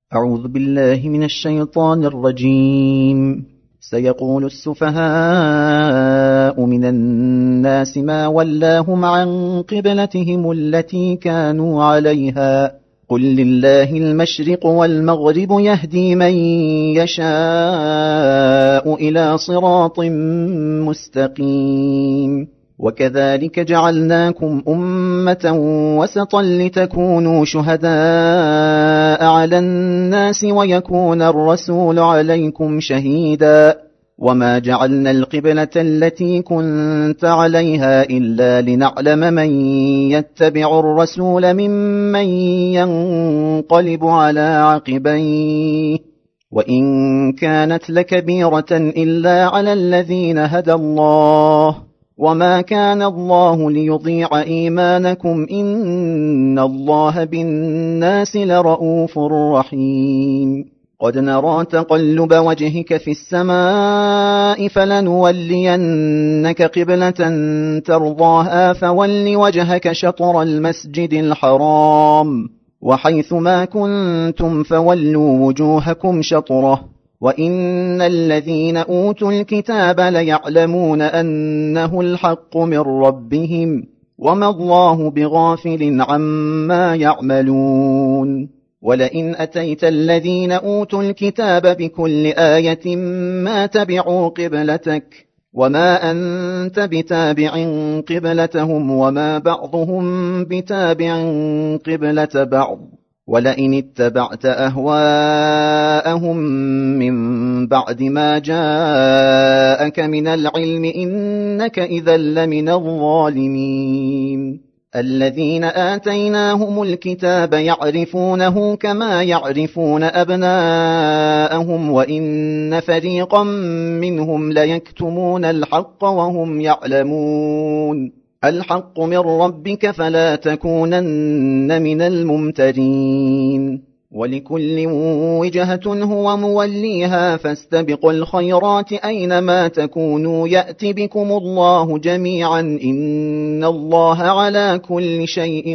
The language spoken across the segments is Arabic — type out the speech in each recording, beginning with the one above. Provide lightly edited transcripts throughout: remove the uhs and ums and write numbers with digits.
أعوذ بالله من الشيطان الرجيم. سيقول السفهاء من الناس ما ولاهم عن قبلتهم التي كانوا عليها قل لله المشرق والمغرب يهدي من يشاء إلى صراط مستقيم. وكذلك جعلناكم أمة وسطا لتكونوا شهداء على الناس ويكون الرسول عليكم شهيدا. وما جعلنا القبلة التي كنت عليها إلا لنعلم من يتبع الرسول ممن ينقلب على عقبيه وإن كانت لكبيرة إلا على الذين هدى الله وما كان الله ليضيع إيمانكم إن الله بالناس لرؤوف رحيم. قد نرى تقلب وجهك في السماء فلنولينك قبلة ترضاها فول وجهك شطر المسجد الحرام وحيث ما كنتم فولوا وجوهكم شطره وإن الذين أوتوا الكتاب ليعلمون أنه الحق من ربهم وما الله بغافل عما يعملون. ولئن أتيت الذين أوتوا الكتاب بكل آية ما تبعوا قبلتك وما أنت بتابع قبلتهم وما بعضهم بتابع قبلة بعض ولئن اتبعت أهواءهم من بعد ما جاءك من العلم إنك إذا لمن الظالمين. الذين آتيناهم الكتاب يعرفونه كما يعرفون أبناءهم وإن فريقا منهم ليكتمون الحق وهم يعلمون. الحق من ربك فلا تكونن من الممترين. ولكل وجهة هو موليها فاستبقوا الخيرات أينما تكونوا يأت بكم الله جميعا إن الله على كل شيء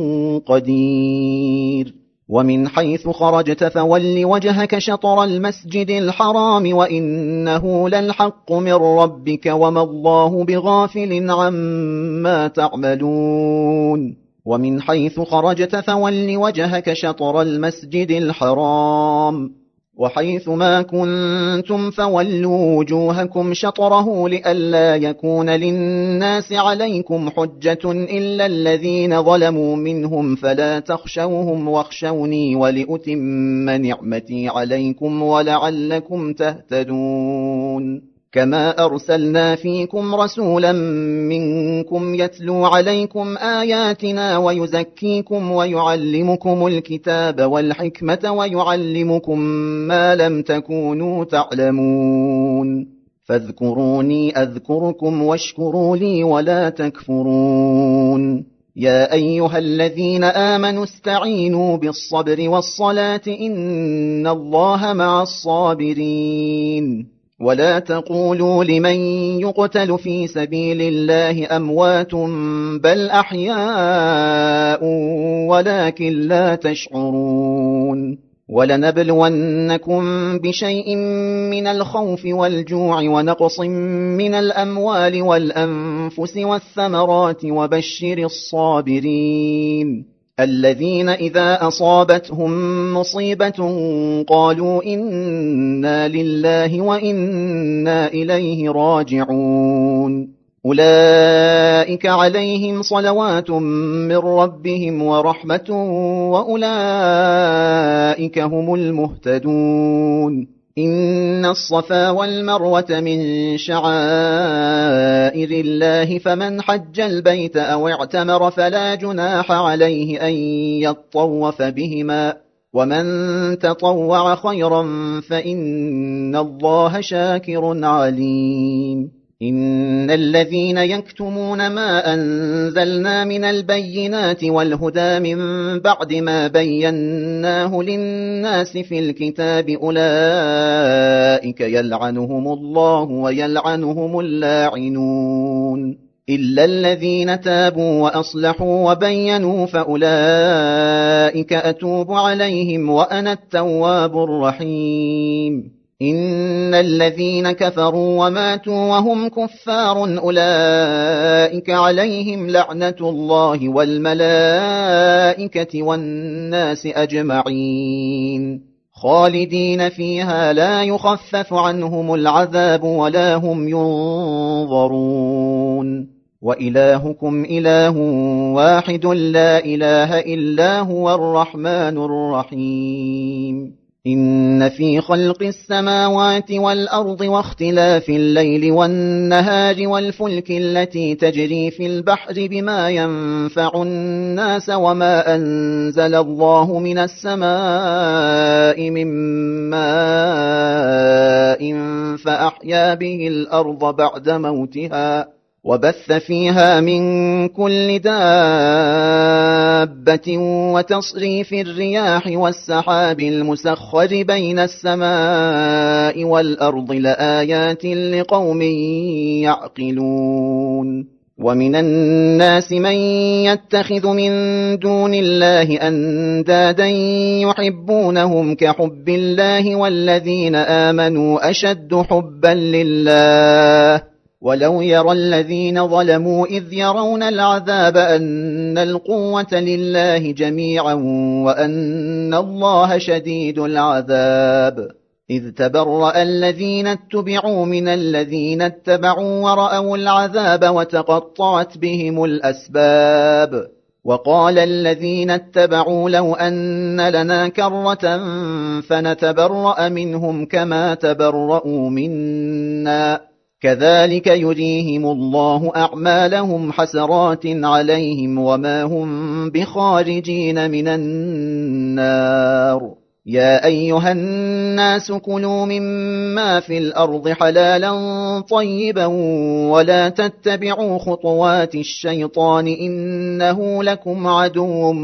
قدير. ومن حيث خرجت فول وجهك شطر المسجد الحرام وإنه للحق من ربك وما الله بغافل عما تعملون. ومن حيث خرجت فول وجهك شطر المسجد الحرام وحيث ما كنتم فولوا وجوهكم شطره لئلا يكون للناس عليكم حجة إلا الذين ظلموا منهم فلا تخشوهم واخشوني ولأتم نعمتي عليكم ولعلكم تهتدون. كما أرسلنا فيكم رسولا منكم يتلو عليكم آياتنا ويزكيكم ويعلمكم الكتاب والحكمة ويعلمكم ما لم تكونوا تعلمون. فاذكروني أذكركم واشكروا لي ولا تكفرون. يا أيها الذين آمنوا استعينوا بالصبر والصلاة إن الله مع الصابرين. ولا تقولوا لمن يقتل في سبيل الله أموات بل أحياء ولكن لا تشعرون. ولنبلونكم بشيء من الخوف والجوع ونقص من الأموال والأنفس والثمرات وبشر الصابرين الذين إذا أصابتهم مصيبة قالوا إنا لله وإنا إليه راجعون. أولئك عليهم صلوات من ربهم ورحمة وأولئك هم المهتدون. إن الصفا والمروة من شعائر الله فمن حج البيت أو اعتمر فلا جناح عليه أن يطوف بهما ومن تطوع خيرا فإن الله شاكر عليم. إن الذين يكتمون ما أنزلنا من البينات والهدى من بعد ما بيناه للناس في الكتاب أولئك يلعنهم الله ويلعنهم اللاعنون. إلا الذين تابوا وأصلحوا وبينوا فأولئك أتوب عليهم وأنا التواب الرحيم. إن الذين كفروا وماتوا وهم كفار أولئك عليهم لعنة الله والملائكة والناس أجمعين خالدين فيها لا يخفف عنهم العذاب ولا هم ينظرون. وإلهكم إله واحد لا إله إلا هو الرحمن الرحيم. إن في خلق السماوات والأرض واختلاف الليل والنهار والفلك التي تجري في البحر بما ينفع الناس وما أنزل الله من السماء من ماء فأحيا به الأرض بعد موتها وبث فيها من كل دابة وتصريف الرياح والسحاب المسخر بين السماء والأرض لآيات لقوم يعقلون. ومن الناس من يتخذ من دون الله أندادا يحبونهم كحب الله والذين آمنوا أشد حبا لله ولو يرى الذين ظلموا إذ يرون العذاب أن القوة لله جميعا وأن الله شديد العذاب. إذ تبرأ الذين اتبعوا من الذين اتبعوا ورأوا العذاب وتقطعت بهم الأسباب. وقال الذين اتبعوا لو أن لنا كرة فنتبرأ منهم كما تبرأوا منا كذلك يريهم الله أعمالهم حسرات عليهم وما هم بخارجين من النار. يا أيها الناس كلوا مما في الأرض حلالا طيبا ولا تتبعوا خطوات الشيطان إنه لكم عدو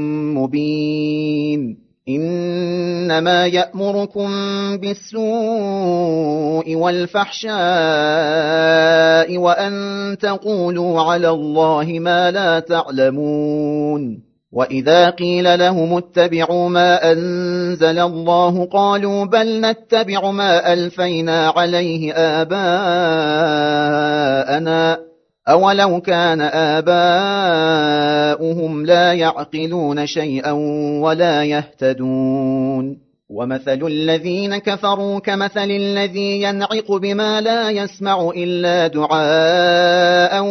مبين. إنما يأمركم بالسوء والفحشاء وأن تقولوا على الله ما لا تعلمون. وإذا قيل لهم اتبعوا ما أنزل الله قالوا بل نتبع ما ألفينا عليه آباءنا أولو كان آباؤهم لا يعقلون شيئا ولا يهتدون. ومثل الذين كفروا كمثل الذي ينعق بما لا يسمع إلا دعاء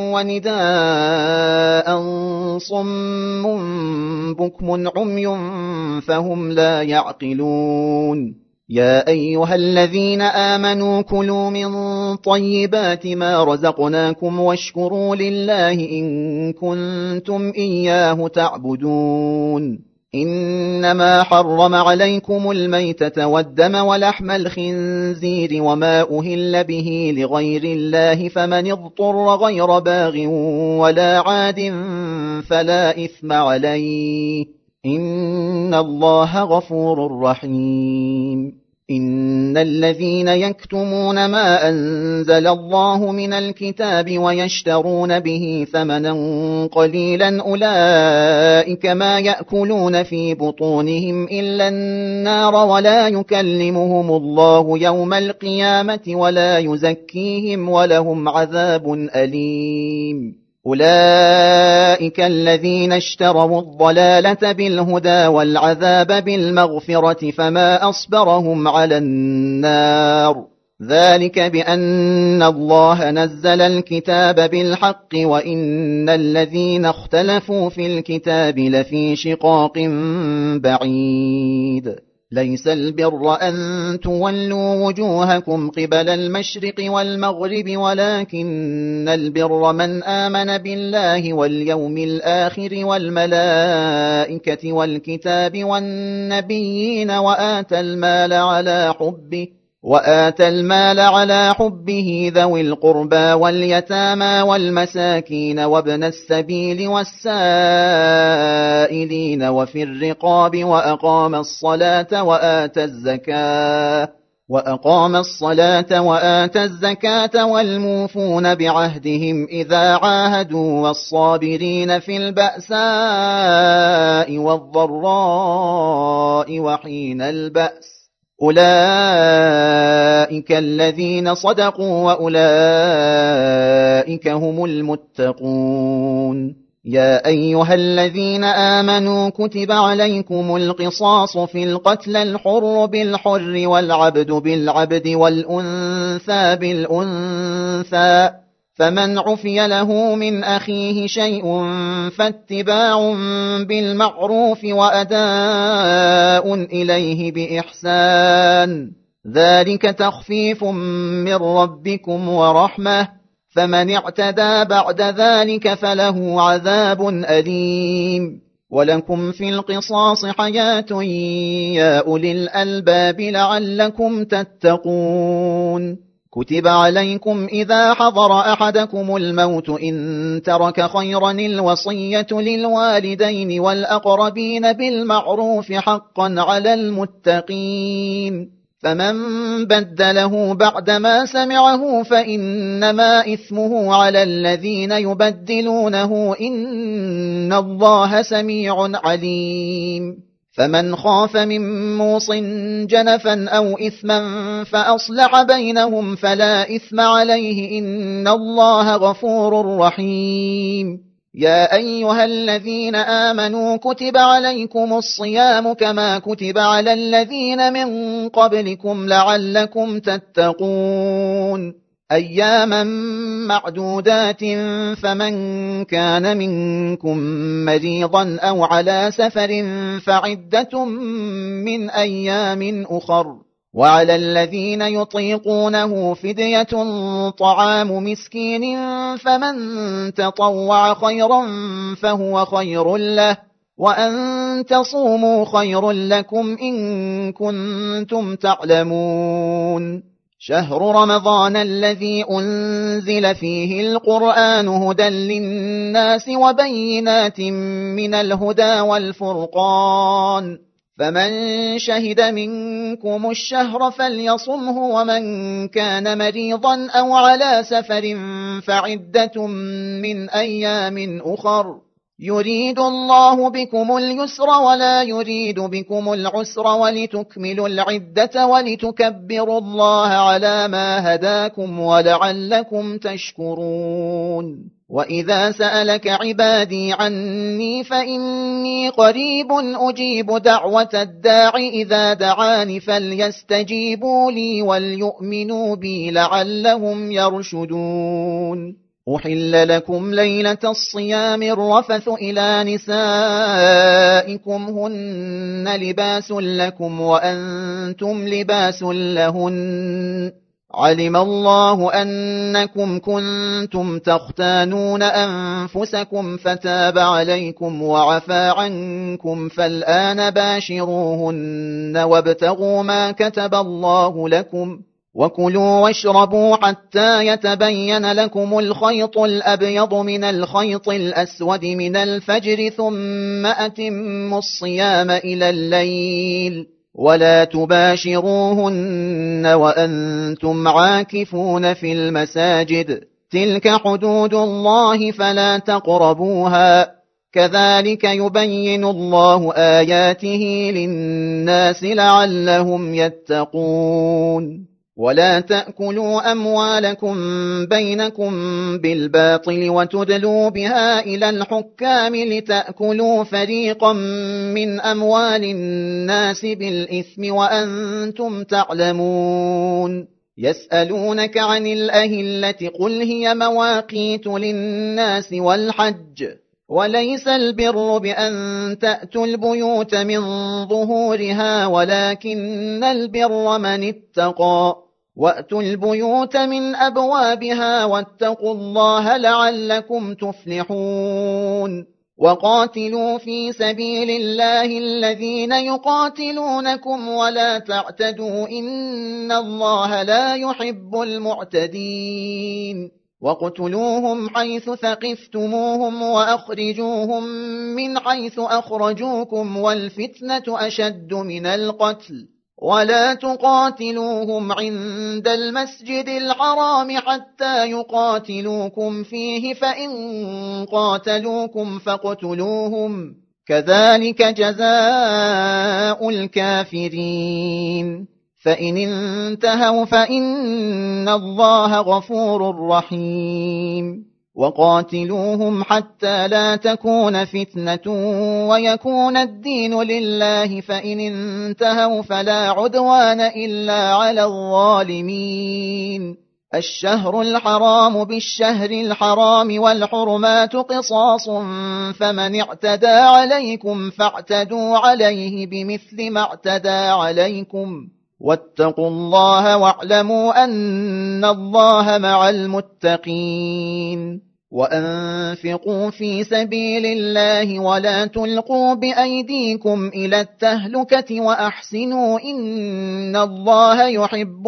ونداء صم بكم عمي فهم لا يعقلون. يا أيها الذين آمنوا كلوا من طيبات ما رزقناكم واشكروا لله إن كنتم إياه تعبدون. إنما حرم عليكم الميتة والدم ولحم الخنزير وما أهل به لغير الله فمن اضطر غير باغ ولا عاد فلا إثم عليه إن الله غفور رحيم. إن الذين يكتمون ما أنزل الله من الكتاب ويشترون به ثمنا قليلا أولئك ما يأكلون في بطونهم إلا النار ولا يكلمهم الله يوم القيامة ولا يزكيهم ولهم عذاب أليم. أولئك الذين اشتروا الضلالة بالهدى والعذاب بالمغفرة فما أصبرهم على النار ذلك بأن الله نزل الكتاب بالحق وإن الذين اختلفوا في الكتاب لفي شقاق بعيد. ليس البر أن تولوا وجوهكم قبل المشرق والمغرب ولكن البر من آمن بالله واليوم الآخر والملائكة والكتاب والنبيين وآتى المال على حبه ذوي القربى واليتامى والمساكين وابن السبيل والسائلين وفي الرقاب وأقام الصلاة وأقام الصلاة وآتى الزكاة والموفون بعهدهم إذا عاهدوا والصابرين في البأساء والضراء وحين البأس أولئك الذين صدقوا وأولئك هم المتقون. يا أيها الذين آمنوا كتب عليكم القصاص في القتل الحر بالحر والعبد بالعبد والأنثى بالأنثى فمن عفي له من أخيه شيء فاتباع بالمعروف وأداء إليه بإحسان ذلك تخفيف من ربكم ورحمة فمن اعتدى بعد ذلك فله عذاب أليم. ولكم في القصاص حياة يا أولي الألباب لعلكم تتقون. كتب عليكم إذا حضر أحدكم الموت إن ترك خيرا الوصية للوالدين والأقربين بالمعروف حقا على المتقين فمن بدله بعدما سمعه فإنما إثمه على الذين يبدلونه إن الله سميع عليم. فمن خاف من موص جنفا أو إثما فأصلح بينهم فلا إثم عليه إن الله غفور رحيم. يا أيها الذين آمنوا كتب عليكم الصيام كما كتب على الذين من قبلكم لعلكم تتقون أياما معدودات فمن كان منكم مريضا أو على سفر فعدة من أيام أخر وعلى الذين يطيقونه فدية طعام مسكين فمن تطوع خيرا فهو خير له وأن تصوموا خير لكم إن كنتم تعلمون. شهر رمضان الذي أنزل فيه القرآن هدى للناس وبينات من الهدى والفرقان فمن شهد منكم الشهر فليصمه ومن كان مريضا أو على سفر فعدة من أيام أخر يريد الله بكم اليسر ولا يريد بكم العسر ولتكملوا العدة ولتكبروا الله على ما هداكم ولعلكم تشكرون. وإذا سألك عبادي عني فإني قريب أجيب دعوة الداع إذا دعاني فليستجيبوا لي وليؤمنوا بي لعلهم يرشدون. أحل لكم ليلة الصيام الرفث إلى نسائكم هن لباس لكم وأنتم لباس لهن علم الله أنكم كنتم تختانون أنفسكم فتاب عليكم وعفى عنكم فالآن باشروهن وابتغوا ما كتب الله لكم وكلوا واشربوا حتى يتبين لكم الخيط الأبيض من الخيط الأسود من الفجر ثم أتموا الصيام إلى الليل ولا تباشروهن وأنتم عاكفون في المساجد تلك حدود الله فلا تقربوها كذلك يبين الله آياته للناس لعلهم يتقون. ولا تأكلوا أموالكم بينكم بالباطل وتدلوا بها إلى الحكام لتأكلوا فريقا من أموال الناس بالإثم وأنتم تعلمون. يسألونك عن الأهلة قل هي مواقيت للناس والحج وليس البر بأن تأتوا البيوت من ظهورها ولكن البر من اتقى وأتوا البيوت من أبوابها واتقوا الله لعلكم تفلحون. وقاتلوا في سبيل الله الذين يقاتلونكم ولا تعتدوا إن الله لا يحب المعتدين. وَاقْتُلُوهُمْ حَيْثُ ثَقِفْتُمُوهُمْ وَأَخْرِجُوهُمْ مِنْ حَيْثُ أَخْرَجُوكُمْ وَالْفِتْنَةُ أَشَدُّ مِنَ الْقَتْلِ ولا تقاتلوهم عند المسجد الحرام حتى يقاتلوكم فيه فإن قاتلوكم فاقتلوهم كذلك جزاء الكافرين فإن انتهوا فإن الله غفور رحيم وقاتلوهم حتى لا تكون فتنة ويكون الدين لله فإن انتهوا فلا عدوان إلا على الظالمين الشهر الحرام بالشهر الحرام والحرمات قصاص فمن اعتدى عليكم فاعتدوا عليه بمثل ما اعتدى عليكم واتقوا الله واعلموا أن الله مع المتقين وأنفقوا في سبيل الله ولا تلقوا بأيديكم إلى التهلكة وأحسنوا إن الله يحب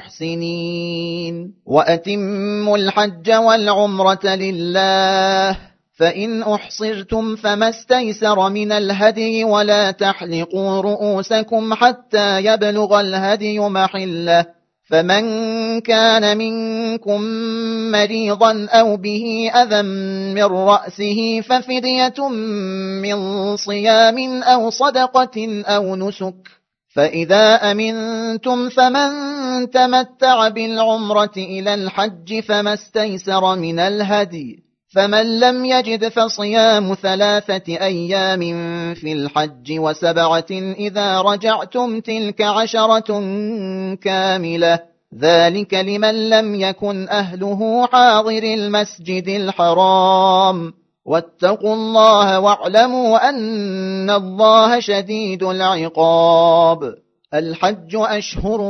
المحسنين وأتموا الحج والعمرة لله فإن أحصرتم فما استيسر من الهدي ولا تحلقوا رؤوسكم حتى يبلغ الهدي محله فمن كان منكم مريضا أو به أذى من رأسه ففدية من صيام أو صدقة أو نسك فإذا أمنتم فمن تمتع بالعمرة إلى الحج فما استيسر من الهدي فمن لم يجد فصيام 3 أيام في الحج و7 إذا رجعتم تلك 10 كاملة ذلك لمن لم يكن أهله حاضر المسجد الحرام واتقوا الله واعلموا أن الله شديد العقاب الحج أشهر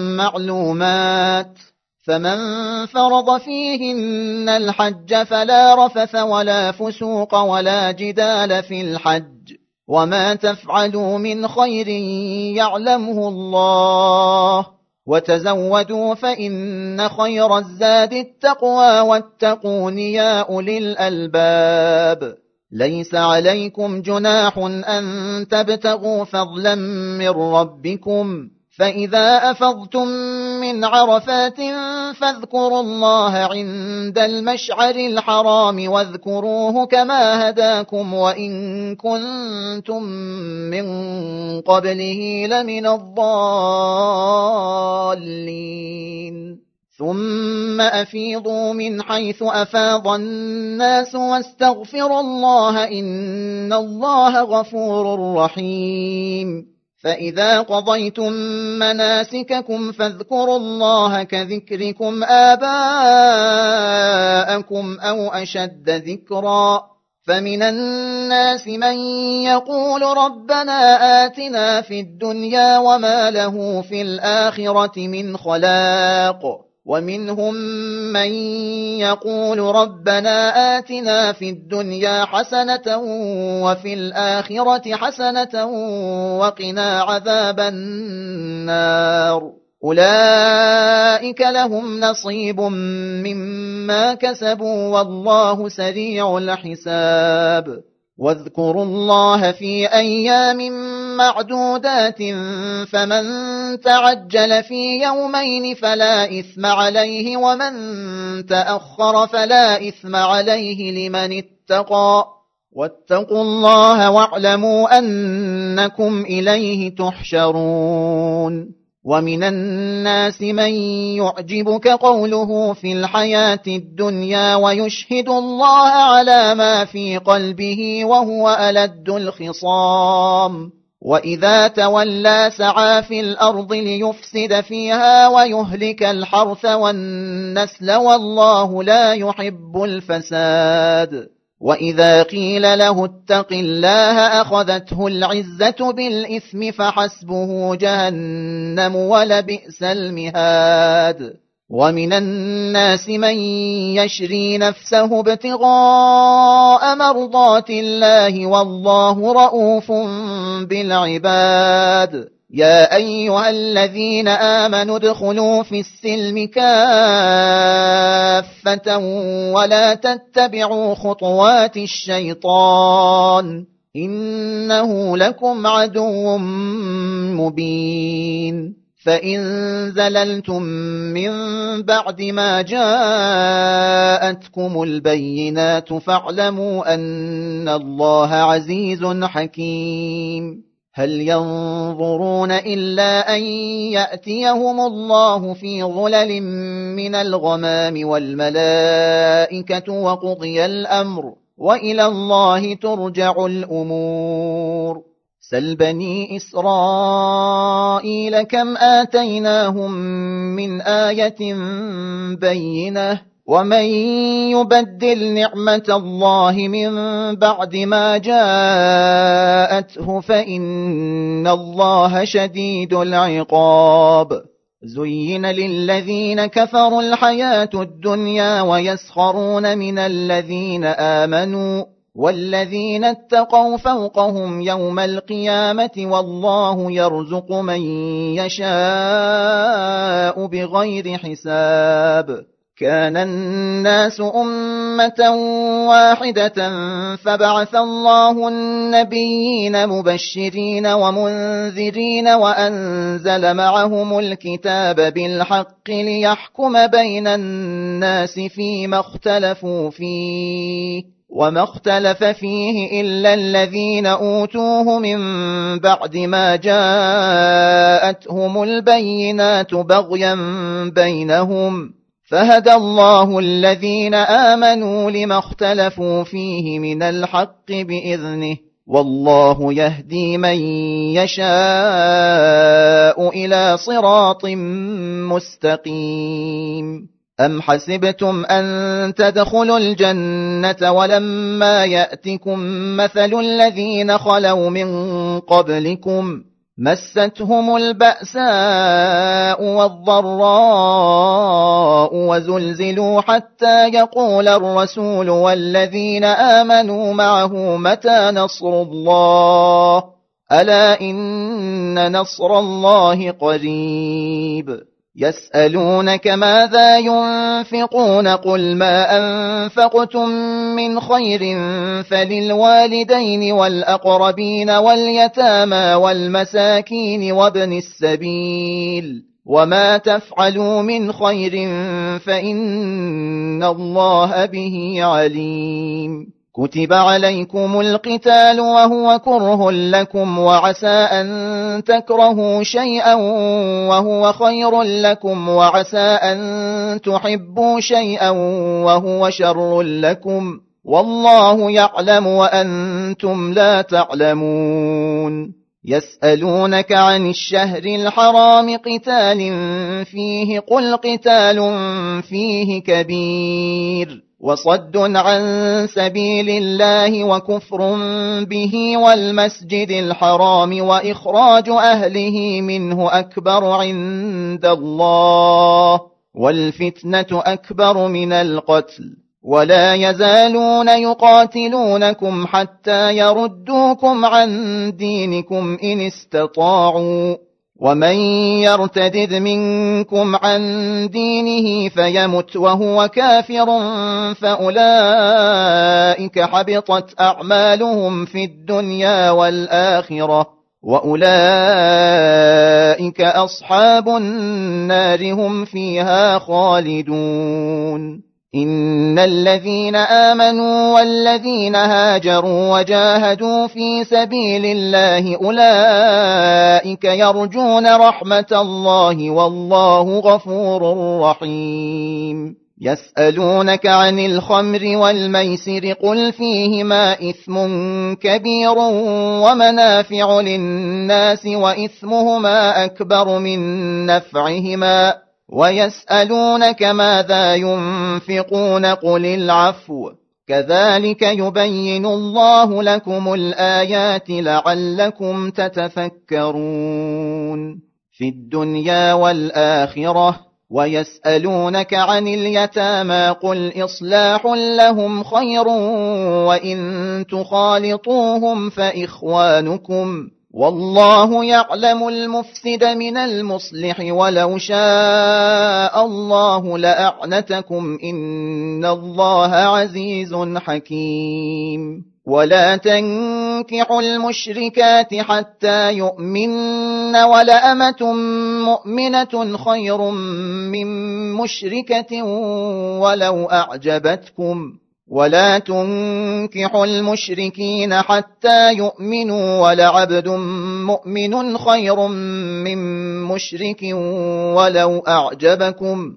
معلومات فمن فرض فيهن الحج فلا رفث ولا فسوق ولا جدال في الحج وما تفعلوا من خير يعلمه الله وتزودوا فإن خير الزاد التقوى واتقون يا أولي الألباب ليس عليكم جناح أن تبتغوا فضلا من ربكم فإذا أفضتم من عرفات فاذكروا الله عند المشعر الحرام واذكروه كما هداكم وإن كنتم من قبله لمن الضالين ثم أفيضوا من حيث أفاض الناس واستغفروا الله إن الله غفور رحيم فإذا قضيتم مناسككم فاذكروا الله كذكركم آباءكم أو أشد ذكرا فمن الناس من يقول ربنا آتنا في الدنيا وما له في الآخرة من خلاق ومنهم من يقول ربنا آتنا في الدنيا حسنة وفي الآخرة حسنة وقنا عذاب النار أولئك لهم نصيب مما كسبوا والله سريع الحساب واذكروا الله في أيام معدودات فمن تعجل في يومين فلا إثم عليه ومن تأخر فلا إثم عليه لمن اتقى واتقوا الله واعلموا أنكم إليه تحشرون ومن الناس من يعجبك قوله في الحياة الدنيا ويشهد الله على ما في قلبه وهو ألد الخصام وإذا تولى سعى في الأرض ليفسد فيها ويهلك الحرث والنسل والله لا يحب الفساد وإذا قيل له اتق الله أخذته العزة بالإثم فحسبه جهنم ولبئس المهاد ومن الناس من يشري نفسه ابتغاء مرضات الله والله رؤوف بالعباد يا أيها الذين آمنوا ادخلوا في السلم كافة ولا تتبعوا خطوات الشيطان إنه لكم عدو مبين فإن زللتم من بعد ما جاءتكم البينات فاعلموا أن الله عزيز حكيم هل ينظرون إلا أن يأتيهم الله في ظلل من الغمام والملائكة وقضي الأمر وإلى الله ترجع الأمور سل بني إسرائيل كم آتيناهم من آية بينة ومن يبدل نعمة الله من بعد ما جاءته فإن الله شديد العقاب زين للذين كفروا الحياة الدنيا ويسخرون من الذين آمنوا والذين اتقوا فوقهم يوم القيامة والله يرزق من يشاء بغير حساب كان الناس أمة واحدة فبعث الله النبيين مبشرين ومنذرين وأنزل معهم الكتاب بالحق ليحكم بين الناس فيما اختلفوا فيه وما اختلف فيه إلا الذين أوتوه من بعد ما جاءتهم البينات بغيا بينهم فهدى الله الذين آمنوا لما اختلفوا فيه من الحق بإذنه والله يهدي من يشاء إلى صراط مستقيم أم حسبتم أن تدخلوا الجنة ولما يأتكم مثل الذين خلوا من قبلكم مستهم البأساء والضراء وزلزلوا حتى يقول الرسول والذين آمنوا معه متى نصر الله ألا إن نصر الله قريب يسألونك ماذا ينفقون قل ما أنفقتم من خير فللوالدين والأقربين واليتامى والمساكين وابن السبيل وما تفعلوا من خير فإن الله به عليم كتب عليكم القتال وهو كره لكم وعسى أن تكرهوا شيئا وهو خير لكم وعسى أن تحبوا شيئا وهو شر لكم والله يعلم وأنتم لا تعلمون يسألونك عن الشهر الحرام قتال فيه قل قتال فيه كبير وصد عن سبيل الله وكفر به والمسجد الحرام وإخراج أهله منه أكبر عند الله والفتنة أكبر من القتل ولا يزالون يقاتلونكم حتى يردوكم عن دينكم إن استطاعوا ومن يرتدد منكم عن دينه فيمت وهو كافر فأولئك حبطت أعمالهم في الدنيا والآخرة وأولئك أصحاب النار هم فيها خالدون إن الذين آمنوا والذين هاجروا وجاهدوا في سبيل الله أولئك يرجون رحمة الله والله غفور رحيم يسألونك عن الخمر والميسر قل فيهما إثم كبير ومنافع للناس وإثمهما أكبر من نفعهما ويسألونك ماذا ينفقون قل العفو كذلك يبين الله لكم الآيات لعلكم تتفكرون في الدنيا والآخرة ويسألونك عن اليتامى قل إصلاح لهم خير وإن تخالطوهم فإخوانكم والله يعلم المفسد من المصلح ولو شاء الله لأعنتكم إن الله عزيز حكيم ولا تنكحوا المشركات حتى يؤمن ولأمة مؤمنة خير من مشركة ولو أعجبتكم ولا تنكحوا المشركين حتى يؤمنوا ولعبد مؤمن خير من مشرك ولو أعجبكم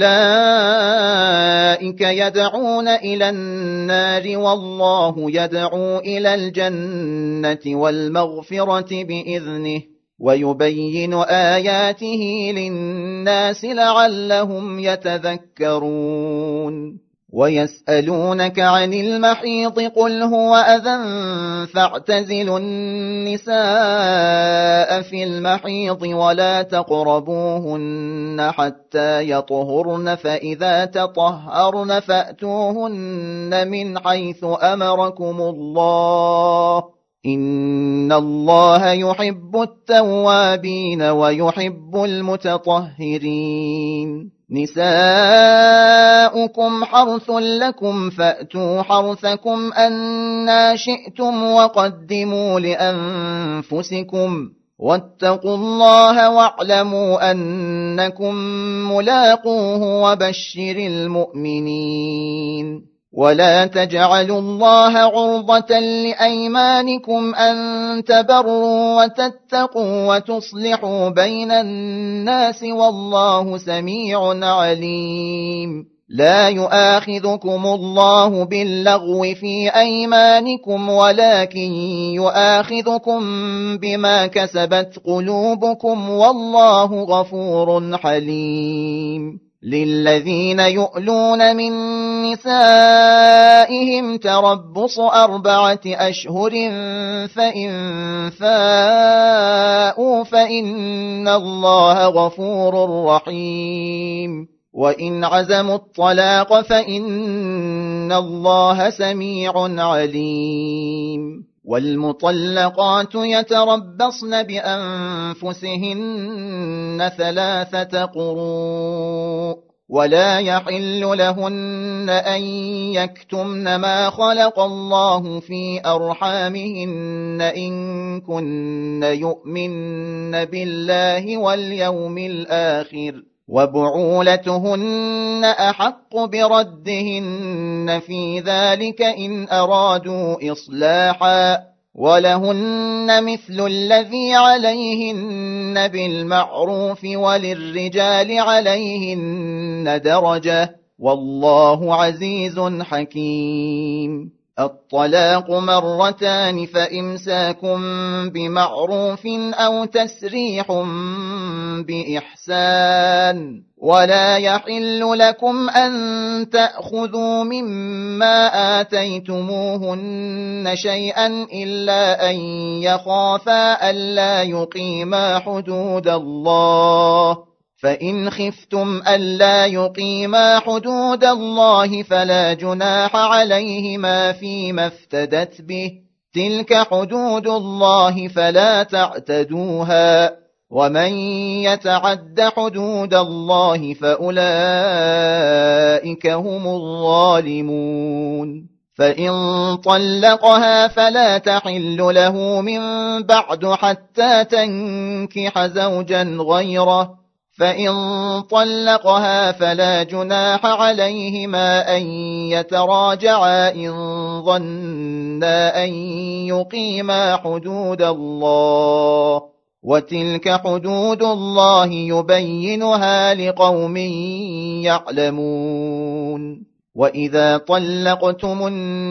أولئك يدعون إلى النار والله يدعو إلى الجنة والمغفرة بإذنه ويبين آياته للناس لعلهم يتذكرون ويسألونك عن المحيض قل هو أذى فاعتزلوا النساء في المحيض ولا تقربوهن حتى يطهرن فإذا تطهرن فأتوهن من حيث أمركم الله إن الله يحب التوابين ويحب المتطهرين نساؤكم حرث لكم فأتوا حرثكم أنى شئتم وقدموا لأنفسكم واتقوا الله واعلموا أنكم ملاقوه وبشر المؤمنين ولا تجعلوا الله عرضة لأيمانكم أن تبروا وتتقوا وتصلحوا بين الناس والله سميع عليم لا يؤاخذكم الله باللغو في أيمانكم ولكن يؤاخذكم بما كسبت قلوبكم والله غفور حليم للذين يؤلون من نسائهم تربص 4 أشهر فإن فاءوا فإن الله غفور رحيم وإن عزموا الطلاق فإن الله سميع عليم والمطلقات يتربصن بأنفسهن 3 قروء ولا يحل لهن أن يكتمن ما خلق الله في أرحامهن إن كن يؤمن بالله واليوم الآخر وبعولتهن أحق بردهن في ذلك إن أرادوا إصلاحا ولهن مثل الذي عليهن بالمعروف وللرجال عليهن درجة والله عزيز حكيم الطلاق 2 مرتان فإمساكم بمعروف أو تسريح بإحسان ولا يحل لكم أن تأخذوا مما آتيتموهن شيئا إلا أن يخافا ألا يقيما حدود الله فإن خفتم ألا يقيما حدود الله فلا جناح عليهما فيما افتدت به تلك حدود الله فلا تعتدوها ومن يتعد حدود الله فأولئك هم الظالمون فإن طلقها فلا تحل له من بعد حتى تنكح زوجا غيره فإن طلقها فلا جناح عليهما أن يتراجعا إن ظنا أن يقيما حدود الله وتلك حدود الله يبينها لقوم يعلمون وإذا طلقتم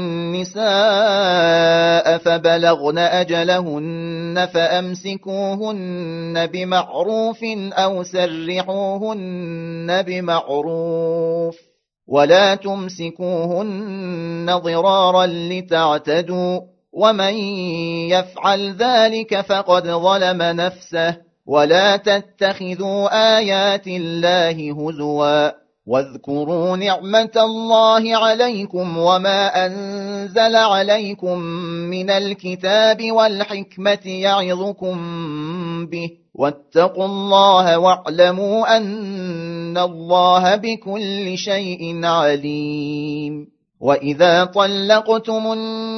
النساء فبلغن أجلهن فأمسكوهن بمعروف أو سرحوهن بمعروف ولا تمسكوهن ضرارا لتعتدوا ومن يفعل ذلك فقد ظلم نفسه ولا تتخذوا آيات الله هزوا واذكروا نعمة الله عليكم وما أنزل عليكم من الكتاب والحكمة يعظكم به واتقوا الله واعلموا أن الله بكل شيء عليم وإذا طلقتم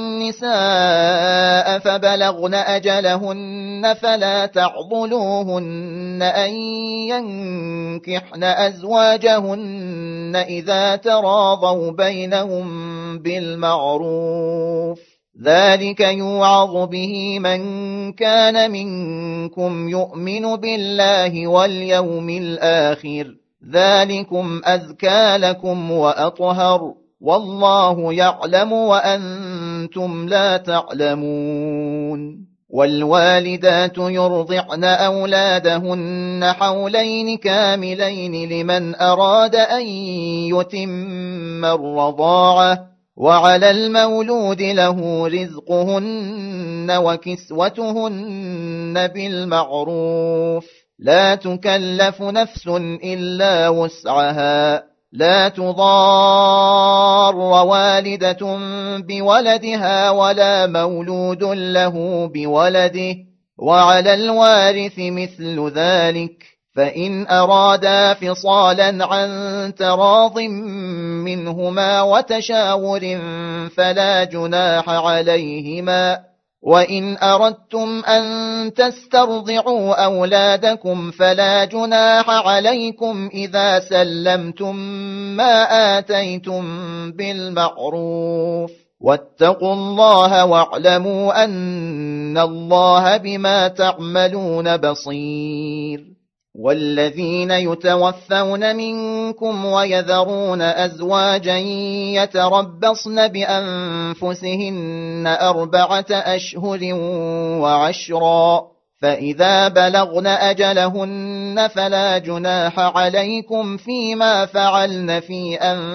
النساء فبلغن أجلهن فلا تعضلوهن أن ينكحن أزواجهن إذا تراضوا بينهم بالمعروف، ذلك يوعظ به من كان منكم يؤمن بالله واليوم الآخر، ذلكم أزكى لكم وأطهر، والله يعلم وأنتم لا تعلمون. والوالدات يرضعن أولادهن حولين كاملين لمن أراد أن يتم الرضاعة، وعلى المولود له رزقهن وكسوتهن بالمعروف، لا تكلف نفس إلا وسعها، لا تضار والدة بولدها ولا مولود له بولده، وعلى الوارث مثل ذلك، فإن أرادا فصالا عن تراض منهما وتشاور فلا جناح عليهما، وإن أردتم أن تسترضعوا أولادكم فلا جناح عليكم إذا سلمتم ما آتيتم بالمعروف، واتقوا الله واعلموا أن الله بما تعملون بصير. والذين يتوفون منكم ويذرون أزواجا يتربصن بأنفسهن 4 أشهر وعشرا، فإذا بلغن أجلهن فلا جناح عليكم فيما فعلن في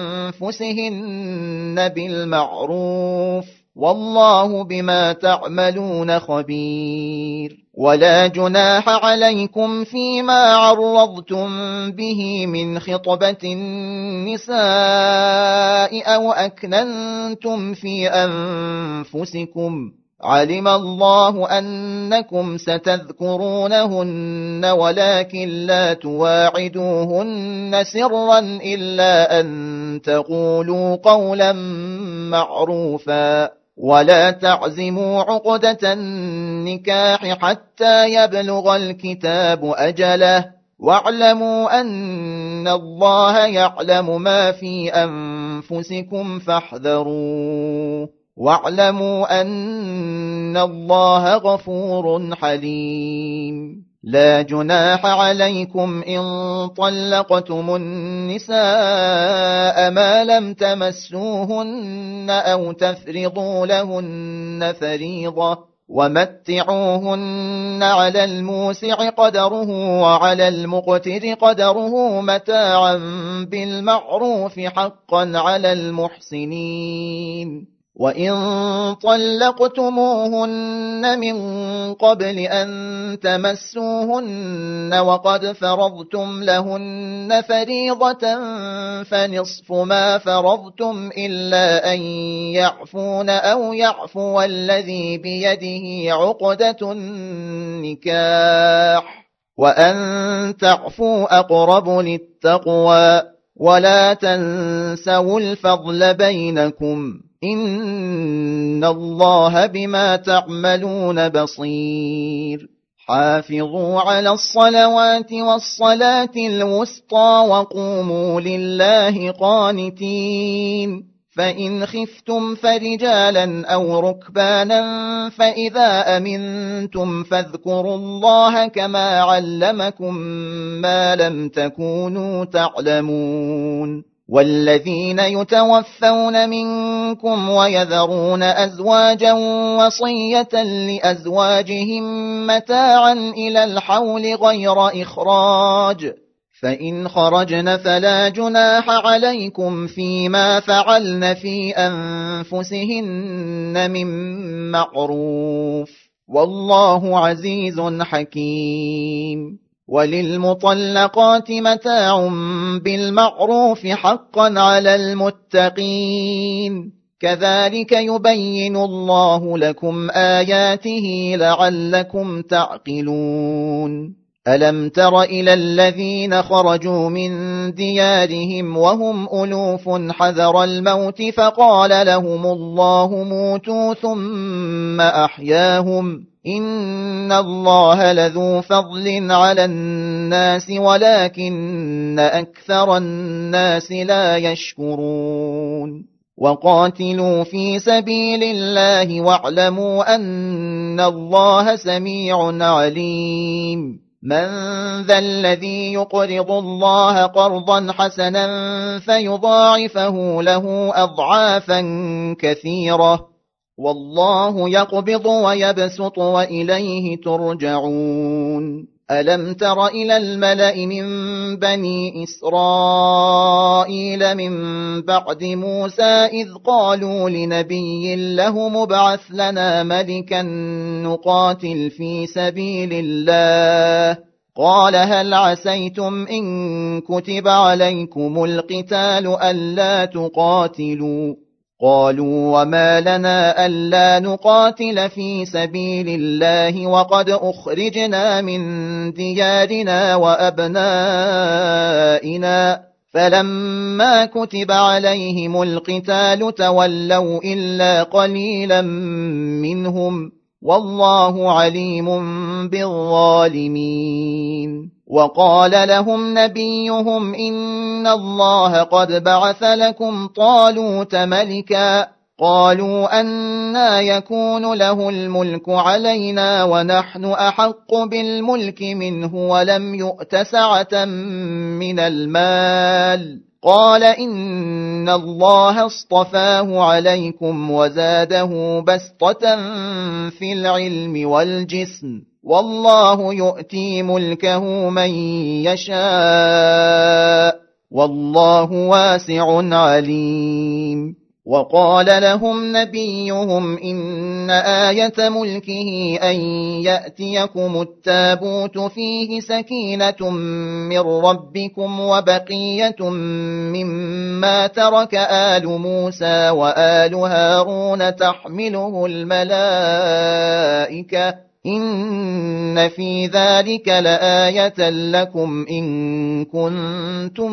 أنفسهن بالمعروف، والله بما تعملون خبير. ولا جناح عليكم فيما عرضتم به من خطبة النساء أو أكننتم في أنفسكم، علم الله أنكم ستذكرونهن ولكن لا تواعدوهن سرا إلا أن تقولوا قولا معروفا، ولا تعزموا عقدة النكاح حتى يبلغ الكتاب أجله، واعلموا أن الله يعلم ما في أنفسكم فاحذروه، واعلموا أن الله غفور حليم. لا جناح عليكم إن طلقتم النساء ما لم تمسوهن أو تفرضوا لهن فريضة، ومتعوهن على الموسع قدره وعلى المقتر قدره متاعا بالمعروف حقا على المحسنين. وإن طلقتموهن من قبل أن تمسوهن وقد فرضتم لهن فريضة فنصف ما فرضتم إلا أن يعفون أو يعفو الذي بيده عقدة النكاح، وأن تعفوا أقرب للتقوى، ولا تنسوا الفضل بينكم، إن الله بما تعملون بصير. حافظوا على الصلوات والصلاة الوسطى وقوموا لله قانتين، فإن خفتم فرجالا أو ركبانا فإذا أمنتم فاذكروا الله كما علمكم ما لم تكونوا تعلمون. والذين يتوفون منكم ويذرون أزواجا وصية لأزواجهم متاعا إلى الحول غير إخراج، فإن خرجن فلا جناح عليكم فيما فعلن في أنفسهن من معروف، والله عزيز حكيم. وللمطلقات متاع بالمعروف حقا على المتقين، كذلك يبين الله لكم آياته لعلكم تعقلون. ألم تر إلى الذين خرجوا من ديارهم وهم ألوف حذر الموت فقال لهم الله موتوا ثم أحياهم إن الله لذو فضل على الناس ولكن أكثر الناس لا يشكرون وقاتلوا في سبيل الله واعلموا أن الله سميع عليم من ذا الذي يقرض الله قرضا حسنا فيضاعفه له أضعافا كثيرة والله يقبض ويبسط وإليه ترجعون ألم تر إلى الملأ من بني إسرائيل من بعد موسى إذ قالوا لنبي له مبعث لنا ملكا نقاتل في سبيل الله قال هل عسيتم إن كتب عليكم القتال ألا تقاتلوا قالوا وما لنا ألا نقاتل في سبيل الله وقد أخرجنا من ديارنا وأبنائنا فلما كتب عليهم القتال تولوا إلا قليلا منهم والله عليم بالظالمين وقال لهم نبيهم إن الله قد بعث لكم طالوت ملكا قالوا أنى يكون له الملك علينا ونحن أحق بالملك منه ولم يؤت سعة من المال قال إن الله اصطفاه عليكم وزاده بسطة في العلم والجسم والله يؤتي ملكه من يشاء والله واسع عليم وقال لهم نبيهم إن آية ملكه أن يأتيكم التابوت فيه سكينة من ربكم وبقية مما ترك آل موسى وآل هارون تحمله الملائكة إن في ذلك لآية لكم إن كنتم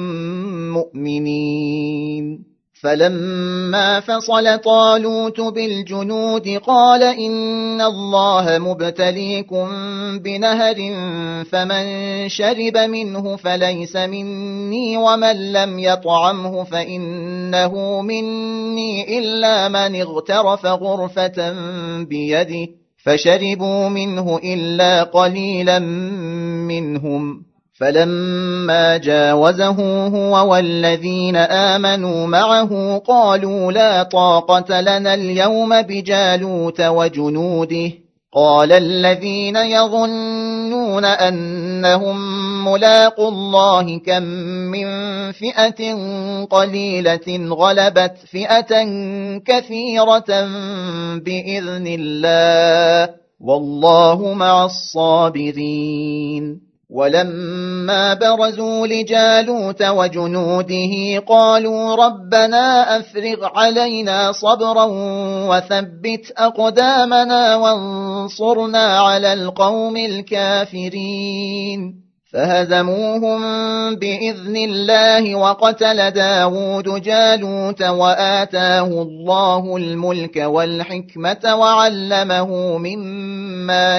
مؤمنين فلما فصل طالوت بالجنود قال إن الله مبتليكم بنهر فمن شرب منه فليس مني ومن لم يطعمه فإنه مني إلا من اغترف غرفة بيده فشربوا منه إلا قليلا منهم فلما جاوزه هو والذين آمنوا معه قالوا لا طاقة لنا اليوم بجالوت وجنوده قال الذين يظنون أنهم ملاقوا الله كم من فئة قليلة غلبت فئة كثيرة بإذن الله والله مع الصابرين ولما برزوا لجالوت وجنوده قالوا ربنا أفرغ علينا صبرا وثبت أقدامنا وانصرنا على القوم الكافرين فهزموهم بإذن الله وقتل داود جالوت وآتاه الله الملك والحكمة وعلمه مما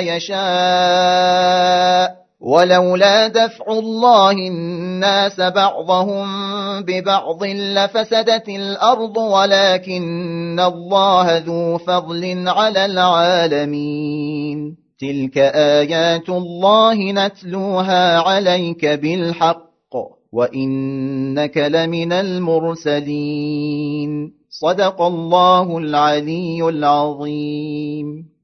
يشاء ولولا دفع الله الناس بعضهم ببعض لفسدت الأرض ولكن الله ذو فضل على العالمين تلك آيات الله نتلوها عليك بالحق وإنك لمن المرسلين صدق الله العلي العظيم